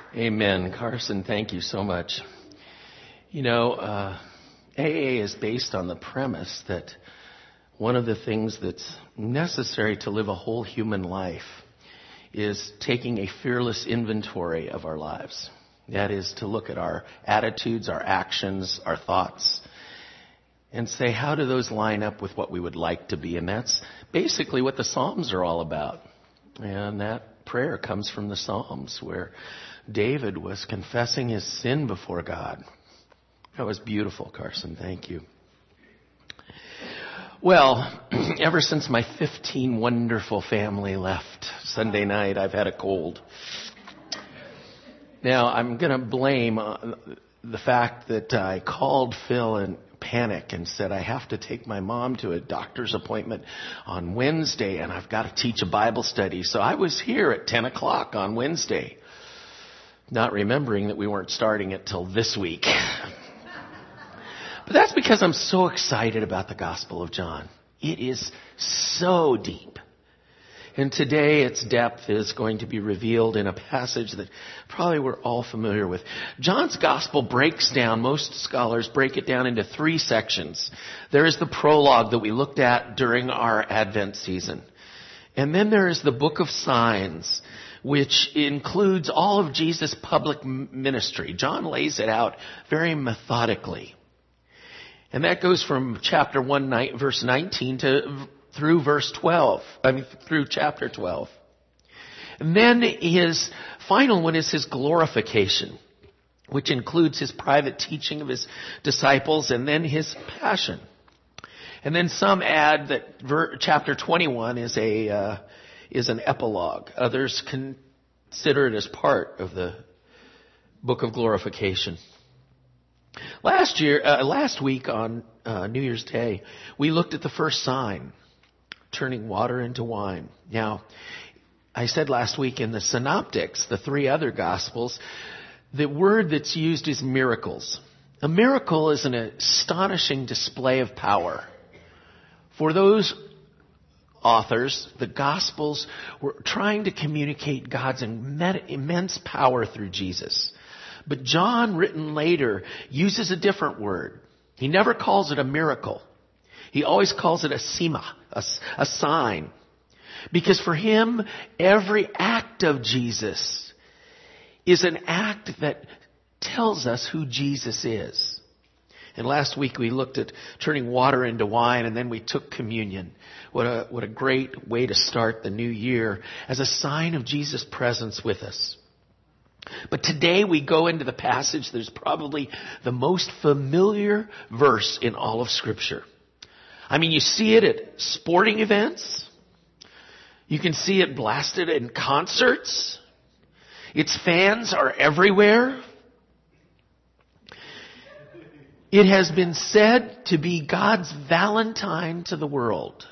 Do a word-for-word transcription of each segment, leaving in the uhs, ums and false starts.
Amen. Carson, thank you so much. You know, uh, A A is based on the premise that one of the things that's necessary to live a whole human life is taking a fearless inventory of our lives. That is to look at our attitudes, our actions, our thoughts, and say, how do those line up with what we would like to be? And that's basically what the Psalms are all about. And that prayer comes from the Psalms, where David was confessing his sin before God. That was beautiful, Carson. Thank you. Well, ever since my fifteen wonderful family left Sunday night, I've had a cold. Now, I'm going to blame uh, the fact that I called Phil in panic and said, I have to take my mom to a doctor's appointment on Wednesday, and I've got to teach a Bible study. So I was here at ten o'clock on Wednesday, not remembering that we weren't starting it till this week. But that's because I'm so excited about the Gospel of John. It is so deep. And today its depth is going to be revealed in a passage that probably we're all familiar with. John's Gospel breaks down, most scholars break it down into three sections. There is the prologue that we looked at during our Advent season. And then there is the book of signs, which includes all of Jesus' public ministry. John lays it out very methodically. And that goes from chapter one, verse nineteen to through verse twelve. I mean, through chapter twelve. And then his final one is his glorification, which includes his private teaching of his disciples and then his passion. And then some add that ver- chapter twenty-one is a uh, is an epilogue. Others consider it as part of the book of glorification. Last year, uh, last week on uh, New Year's Day, we looked at the first sign, turning water into wine. Now, I said last week in the synoptics, the three other gospels, the word that's used is miracles. A miracle is an astonishing display of power. For those authors, the gospels were trying to communicate God's immense power through Jesus. But John, written later, uses a different word. He never calls it a miracle. He always calls it a sema, a, a sign. Because for him, every act of Jesus is an act that tells us who Jesus is. And last week we looked at turning water into wine, and then we took communion. What a, what a great way to start the new year as a sign of Jesus' presence with us. But today we go into the passage that is probably the most familiar verse in all of Scripture. I mean, you see it at sporting events. You can see it blasted in concerts. Its fans are everywhere. It has been said to be God's Valentine to the world.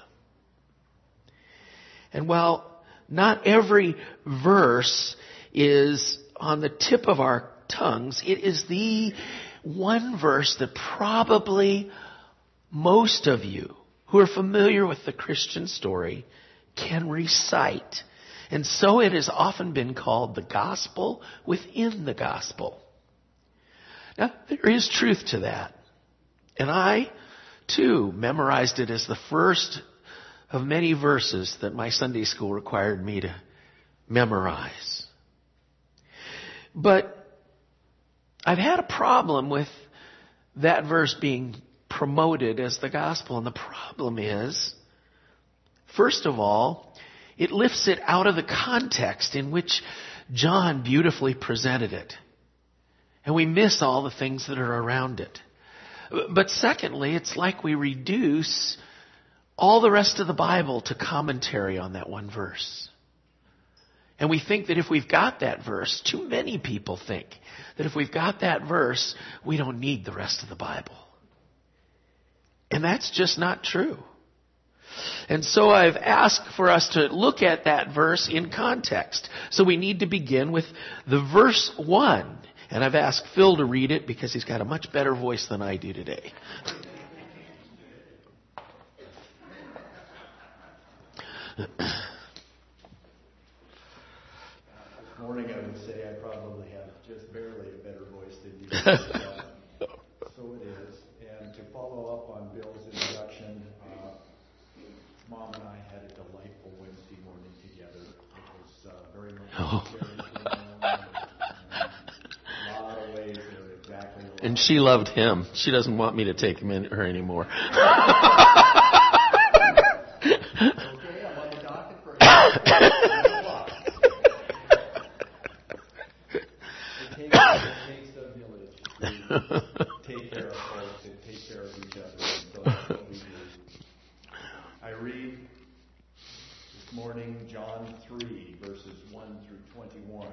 And while not every verse is on the tip of our tongues, it is the one verse that probably most of you who are familiar with the Christian story can recite. And so it has often been called the gospel within the gospel. Now, there is truth to that. And I, too, memorized it as the first of many verses that my Sunday school required me to memorize. But I've had a problem with that verse being promoted as the gospel. And the problem is, first of all, it lifts it out of the context in which John beautifully presented it. And we miss all the things that are around it. But secondly, it's like we reduce all the rest of the Bible to commentary on that one verse. And we think that if we've got that verse, too many people think that if we've got that verse, we don't need the rest of the Bible. And that's just not true. And so I've asked for us to look at that verse in context. So we need to begin with the verse one. And I've asked Phil to read it because he's got a much better voice than I do today. This morning I would say I probably have just barely a better voice than you. uh, so it is. And to follow up on Bill's introduction, uh, Mom and I had a delightful Wednesday morning together. It was uh, very much Oh. a lot of ways that are exactly alike. And she loved him. She doesn't want me to take him in her anymore. Okay, I'm on the docket for eight o'clock. It takes, it takes a village to take care of folks and take care of each other. And so that's what we do. I read this morning John three, verses one through twenty-one.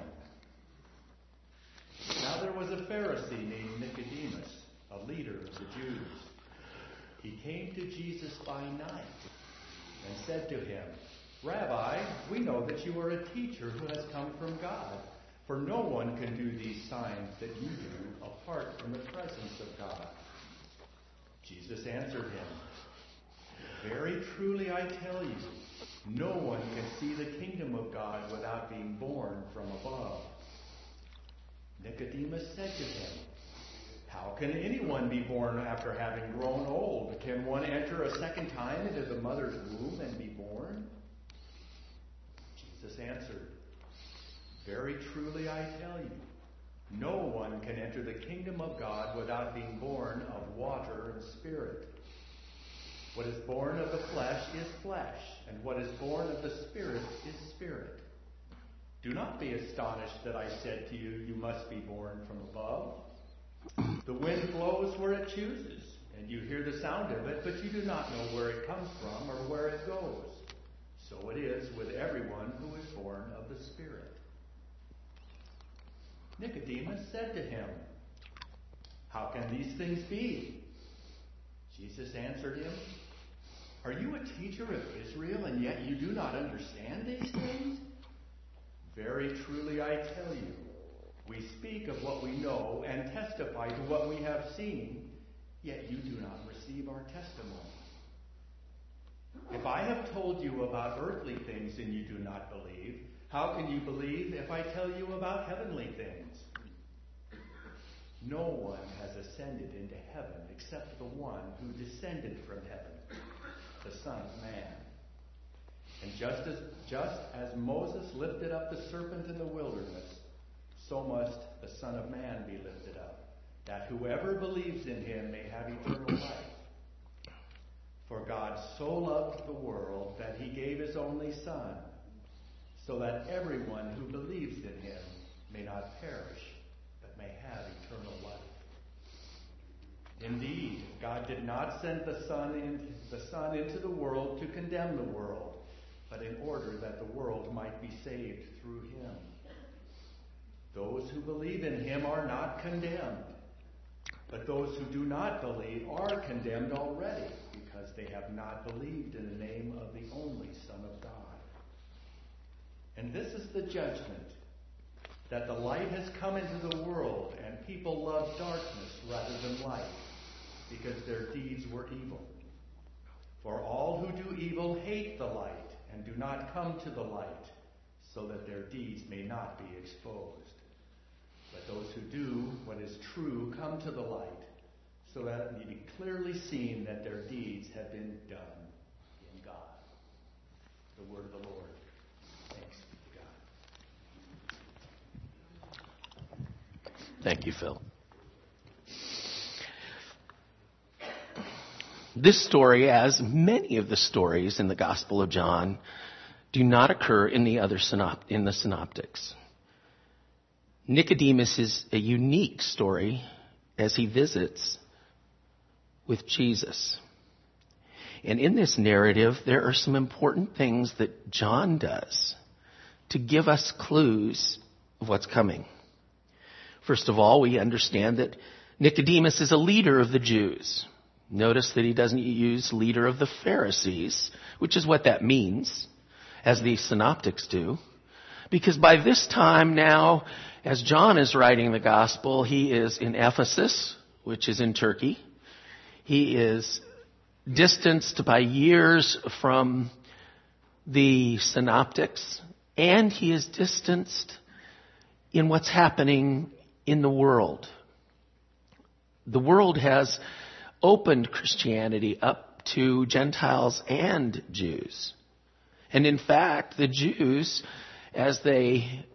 Now there was a Pharisee named Nicodemus, a leader of the Jews. He came to Jesus by night and said to him, Rabbi, we know that you are a teacher who has come from God, for no one can do these signs that you do apart from the presence of God. Jesus answered him, Very truly I tell you, no one can see the kingdom of God without being born from above. Nicodemus said to him, How can anyone be born after having grown old? Can one enter a second time into the mother's womb and be born? Jesus answered, Very truly I tell you, no one can enter the kingdom of God without being born of water and spirit. What is born of the flesh is flesh, and what is born of the Spirit is spirit. Do not be astonished that I said to you, you must be born from above. The wind blows where it chooses, and you hear the sound of it, but you do not know where it comes from or where it goes. So it is with everyone who is born of the Spirit. Nicodemus said to him, How can these things be? Jesus answered him, Are you a teacher of Israel, and yet you do not understand these things? Very truly I tell you, we speak of what we know and testify to what we have seen, yet you do not receive our testimony. If I have told you about earthly things and you do not believe, how can you believe if I tell you about heavenly things? No one has ascended into heaven except the one who descended from heaven, the Son of Man. And just as, just as Moses lifted up the serpent in the wilderness, so must the Son of Man be lifted up, that whoever believes in him may have eternal life. For God so loved the world that he gave his only Son, so that everyone who believes in him may not perish, but may have eternal life. Indeed, God did not send the Son, in, the Son into the world to condemn the world, but in order that the world might be saved through him. Those who believe in him are not condemned, but those who do not believe are condemned already, because they have not believed in the name of the only Son of God. And this is the judgment, that the light has come into the world, and people love darkness rather than light, because their deeds were evil. For all who do evil hate the light, and do not come to the light, so that their deeds may not be exposed. But those who do what is true come to the light, so that it may be clearly seen that their deeds have been done in God. The word of the Lord. Thanks be to God. Thank you, Phil. This story, as many of the stories in the Gospel of John, do not occur in the other synop- in the synoptics. Nicodemus is a unique story as he visits with Jesus. And in this narrative, there are some important things that John does to give us clues of what's coming. First of all, we understand that Nicodemus is a leader of the Jews. Notice that he doesn't use leader of the Pharisees, which is what that means, as the synoptics do. Because by this time now, as John is writing the gospel, he is in Ephesus, which is in Turkey. He is distanced by years from the synoptics, and he is distanced in what's happening in the world. The world has opened Christianity up to Gentiles and Jews. And in fact, the Jews, as they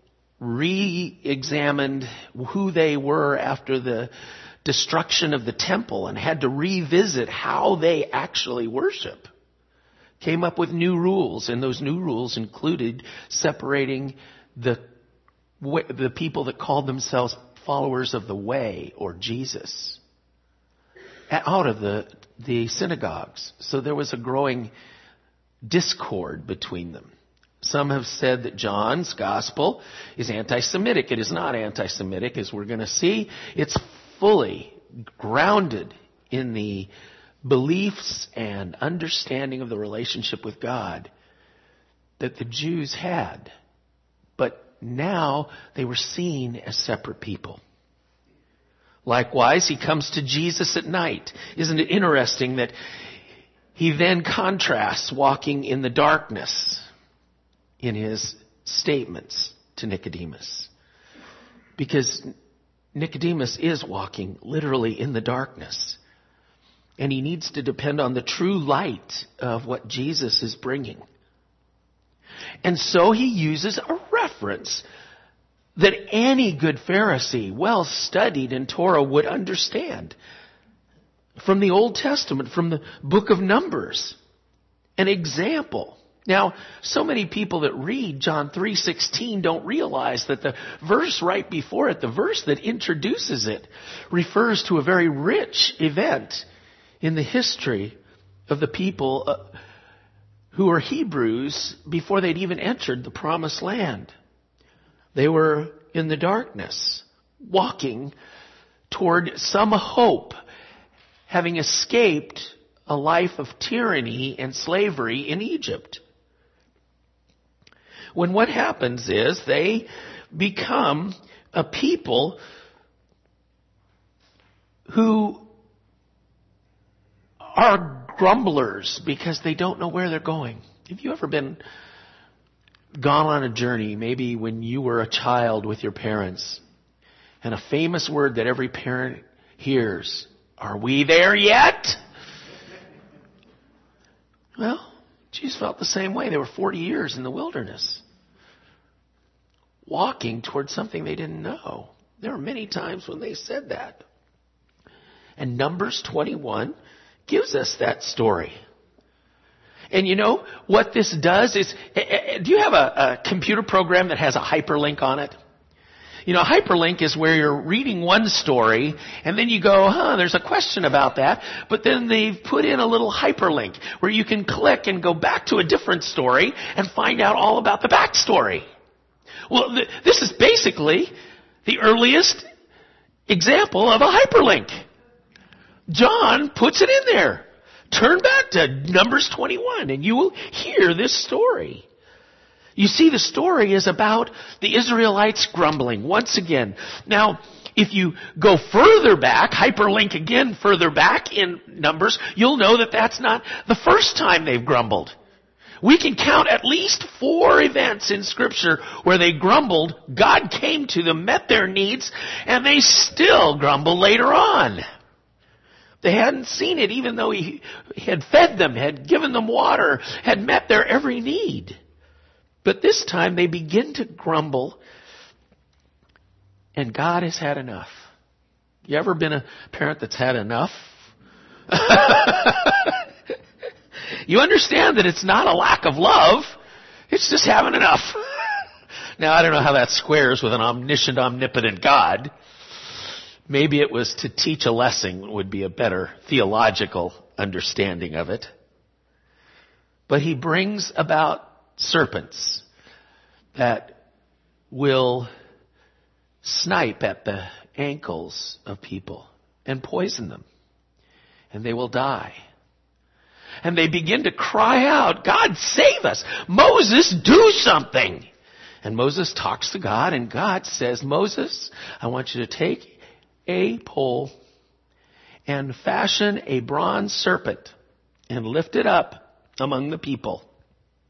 re-examined who they were after the destruction of the temple and had to revisit how they actually worship, came up with new rules. And those new rules included separating the, the people that called themselves followers of the way, or Jesus, out of the, the synagogues. So there was a growing discord between them. Some have said that John's gospel is anti-Semitic. It is not anti-Semitic, as we're going to see. It's fully grounded in the beliefs and understanding of the relationship with God that the Jews had. But now they were seen as separate people. Likewise, he comes to Jesus at night. Isn't it interesting that he then contrasts walking in the darkness in his statements to Nicodemus? Because Nicodemus is walking literally in the darkness. And he needs to depend on the true light of what Jesus is bringing. And so he uses a reference that any good Pharisee, well studied in Torah, would understand. From the Old Testament, from the book of Numbers. An example. Now, so many people that read John three sixteen don't realize that the verse right before it, the verse that introduces it, refers to a very rich event in the history of the people uh, who were Hebrews before they'd even entered the promised land. They were in the darkness, walking toward some hope, having escaped a life of tyranny and slavery in Egypt. When what happens is they become a people who are grumblers because they don't know where they're going. Have you ever been gone on a journey, maybe when you were a child with your parents, and a famous word that every parent hears, "Are we there yet?" Well, Jesus felt the same way. They were forty years in the wilderness, walking towards something they didn't know. There were many times when they said that. And Numbers twenty-one gives us that story. And you know what this does is, do you have a, a computer program that has a hyperlink on it? You know, a hyperlink is where you're reading one story and then you go, huh, there's a question about that. But then they've put in a little hyperlink where you can click and go back to a different story and find out all about the backstory. Well, th- this is basically the earliest example of a hyperlink. John puts it in there. Turn back to Numbers twenty-one and you will hear this story. You see, the story is about the Israelites grumbling once again. Now, if you go further back, hyperlink again further back in Numbers, you'll know that that's not the first time they've grumbled. We can count at least four events in Scripture where they grumbled, God came to them, met their needs, and they still grumble later on. They hadn't seen it even though he had fed them, had given them water, had met their every need. But this time they begin to grumble, and God has had enough. You ever been a parent that's had enough? You understand that it's not a lack of love. It's just having enough. Now, I don't know how that squares with an omniscient, omnipotent God. Maybe it was to teach a lesson would be a better theological understanding of it. But he brings about serpents that will snipe at the ankles of people and poison them. And they will die. And they begin to cry out, God, save us. Moses, do something. And Moses talks to God, and God says, Moses, I want you to take a pole and fashion a bronze serpent and lift it up among the people.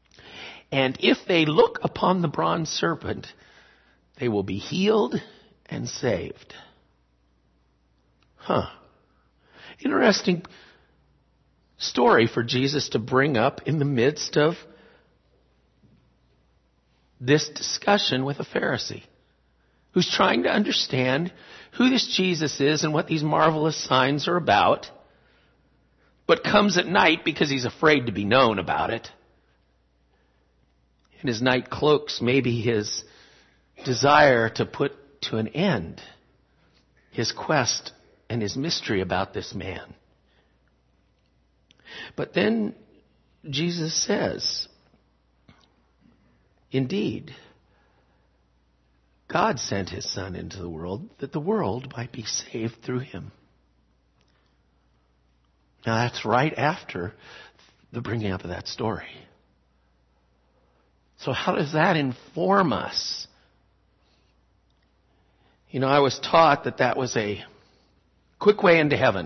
And if they look upon the bronze serpent, they will be healed and saved. Huh. Interesting story for Jesus to bring up in the midst of this discussion with a Pharisee who's trying to understand who this Jesus is and what these marvelous signs are about, but comes at night because he's afraid to be known about it. And his night cloaks maybe his desire to put to an end his quest and his mystery about this man. But then Jesus says, indeed, God sent his Son into the world that the world might be saved through him. Now that's right after the bringing up of that story. So how does that inform us? You know, I was taught that that was a quick way into heaven.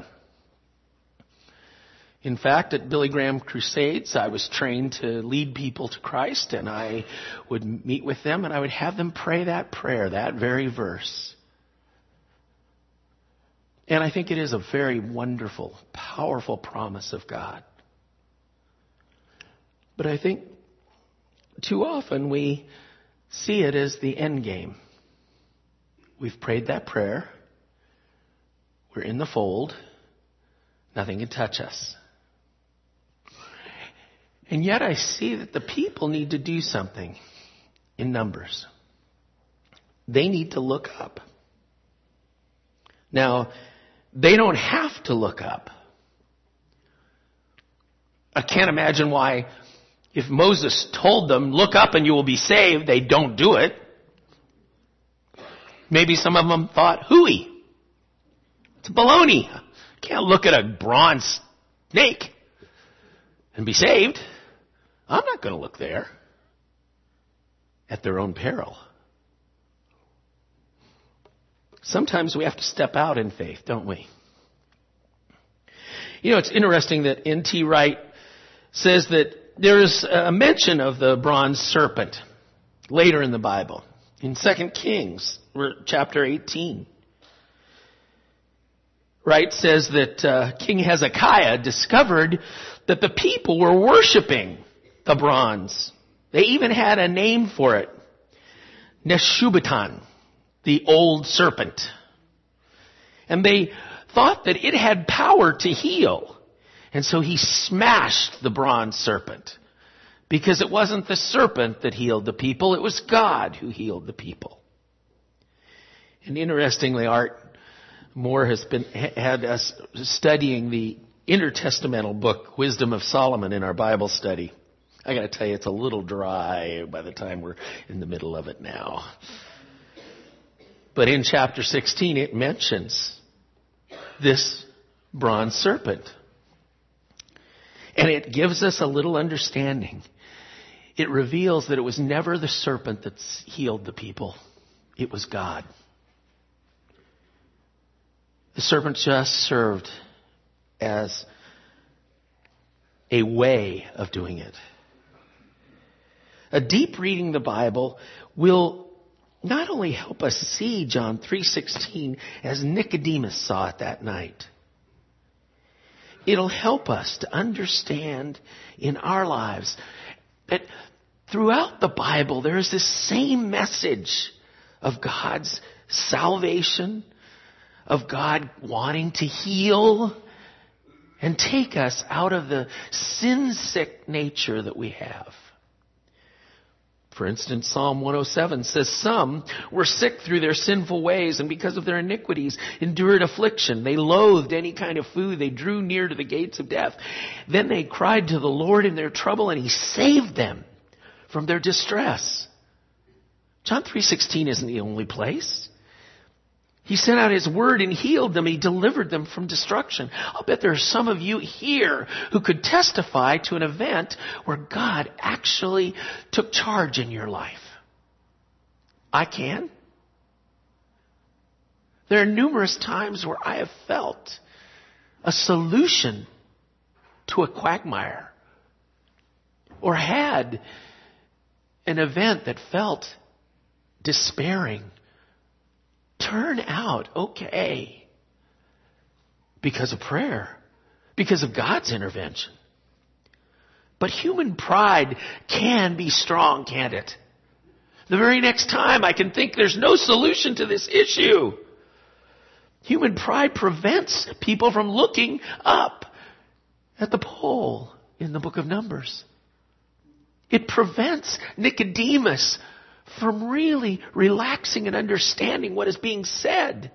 In fact, at Billy Graham Crusades, I was trained to lead people to Christ, and I would meet with them and I would have them pray that prayer, that very verse. And I think it is a very wonderful, powerful promise of God. But I think too often we see it as the end game. We've prayed that prayer. We're in the fold. Nothing can touch us. And yet I see that the people need to do something in Numbers. They need to look up. Now, they don't have to look up. I can't imagine why, if Moses told them, look up and you will be saved, they don't do it. Maybe some of them thought, hooey. It's baloney. Can't look at a bronze snake and be saved. I'm not going to look there. At their own peril. Sometimes we have to step out in faith, don't we? You know, it's interesting that N T Wright says that there is a mention of the bronze serpent later in the Bible. In Second Kings, chapter eighteen. Wright says that uh, King Hezekiah discovered that the people were worshiping the bronze. They even had a name for it. Neshubitan, the old serpent. And they thought that it had power to heal. And so he smashed the bronze serpent. Because it wasn't the serpent that healed the people, it was God who healed the people. And interestingly, Art Moore has been had us studying the intertestamental book, Wisdom of Solomon, in our Bible study. I got to tell you, it's a little dry by the time we're in the middle of it now. But in chapter sixteen, it mentions this bronze serpent. And it gives us a little understanding. It reveals that it was never the serpent that healed the people. It was God. The serpent just served as a way of doing it. A deep reading the Bible will not only help us see John three sixteen as Nicodemus saw it that night. It'll help us to understand in our lives that throughout the Bible there is this same message of God's salvation, of God wanting to heal and take us out of the sin-sick nature that we have. For instance, Psalm one oh seven says, some were sick through their sinful ways, and because of their iniquities endured affliction. They loathed any kind of food. They drew near to the gates of death. Then they cried to the Lord in their trouble, and he saved them from their distress. John three sixteen isn't the only place. He sent out his word and healed them. He delivered them from destruction. I'll bet there are some of you here who could testify to an event where God actually took charge in your life. I can. There are numerous times where I have felt a solution to a quagmire, or had an event that felt despairing turn out okay because of prayer, because of God's intervention. But human pride can be strong, can't it? The very next time I can think there's no solution to this issue. Human pride prevents people from looking up at the pole in the book of Numbers. It prevents Nicodemus from really relaxing and understanding what is being said.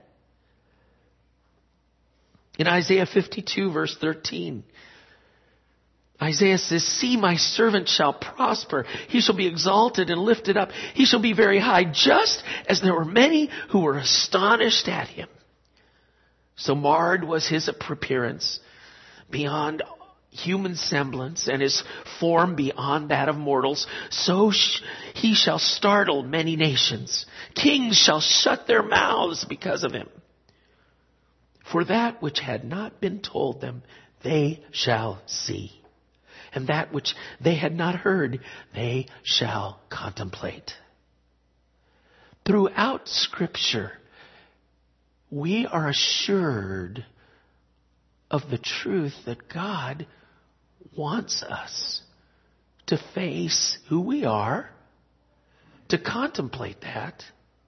In Isaiah fifty-two, verse thirteen, Isaiah says, "See, my servant shall prosper. He shall be exalted and lifted up. He shall be very high, just as there were many who were astonished at him. So marred was his appearance beyond human semblance, and his form beyond that of mortals. So sh- he shall startle many nations. Kings shall shut their mouths because of him. For that which had not been told them, they shall see. And that which they had not heard, they shall contemplate." Throughout Scripture, we are assured of the truth that God wants us to face who we are, to contemplate that,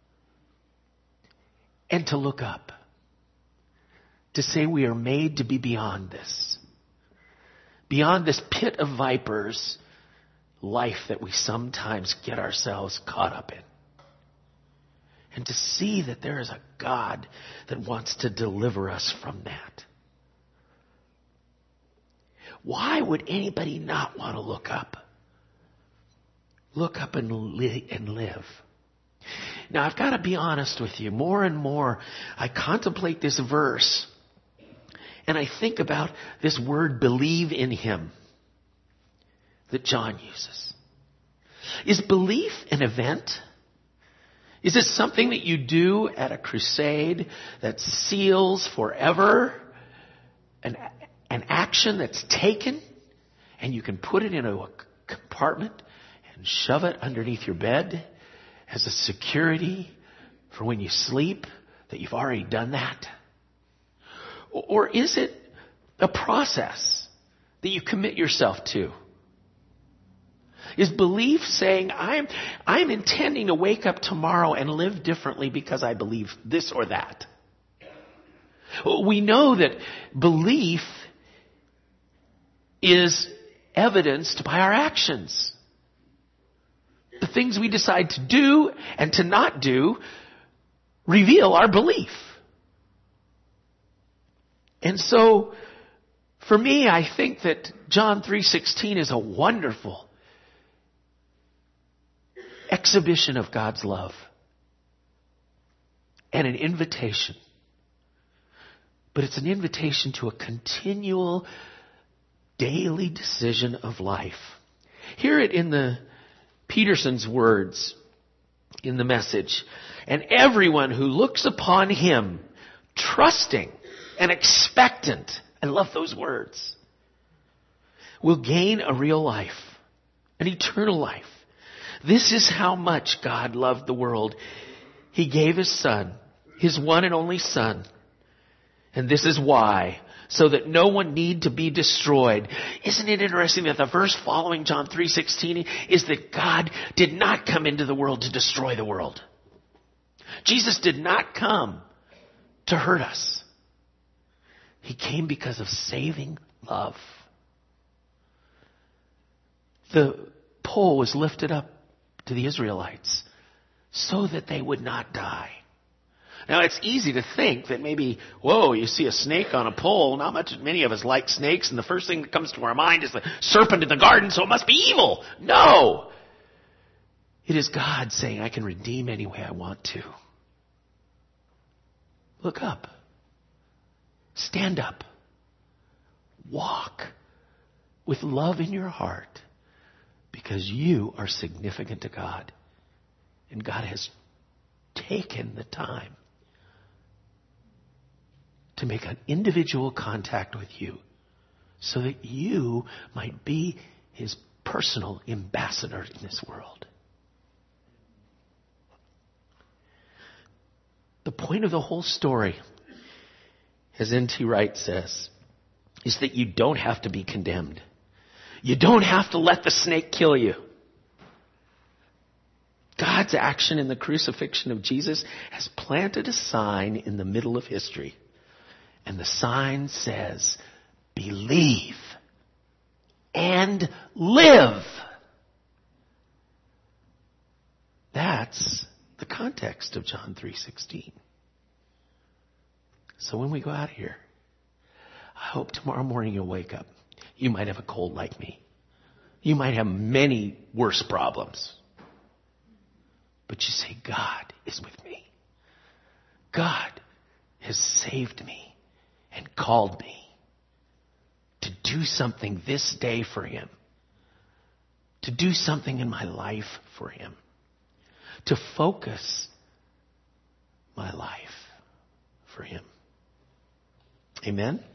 and to look up. To say we are made to be beyond this. Beyond this pit of vipers life that we sometimes get ourselves caught up in. And to see that there is a God that wants to deliver us from that. Why would anybody not want to look up? Look up and, li- and live. Now, I've got to be honest with you. More and more, I contemplate this verse. And I think about this word, believe in him, that John uses. Is belief an event? Is it something that you do at a crusade that seals forever an, an action that's taken, and you can put it in a compartment and shove it underneath your bed as a security for when you sleep, that you've already done that? Or is it a process that you commit yourself to? Is belief saying, I'm, I'm intending to wake up tomorrow and live differently because I believe this or that? We know that belief is evidenced by our actions. The things we decide to do and to not do reveal our belief. And so, for me, I think that John three sixteen is a wonderful exhibition of God's love and an invitation. But it's an invitation to a continual, daily decision of life. Hear it in the Peterson's words in the Message. "And everyone who looks upon him, trusting and expectant," I love those words, "will gain a real life, an eternal life. This is how much God loved the world. He gave his Son, his one and only Son. And this is why, so that no one need to be destroyed." Isn't it interesting that the verse following John three sixteen is that God did not come into the world to destroy the world. Jesus did not come to hurt us. He came because of saving love. The pole was lifted up to the Israelites so that they would not die. Now, it's easy to think that maybe, whoa, you see a snake on a pole. Not much, many of us like snakes, and the first thing that comes to our mind is the serpent in the garden, so it must be evil. No! It is God saying, I can redeem any way I want to. Look up. Stand up. Walk with love in your heart, because you are significant to God. And God has taken the time to make an individual contact with you so that you might be his personal ambassador in this world. The point point of the whole story, as N T Wright says, is that you don't have to be condemned. You don't have to let the snake kill you. God's action in the crucifixion of Jesus has planted a sign in the middle of history. And the sign says, believe and live. That's the context of John three sixteen. So when we go out here, I hope tomorrow morning you'll wake up. You might have a cold like me. You might have many worse problems. But you say, God is with me. God has saved me and called me to do something this day for Him. To do something in my life for Him. To focus my life for Him. Amen?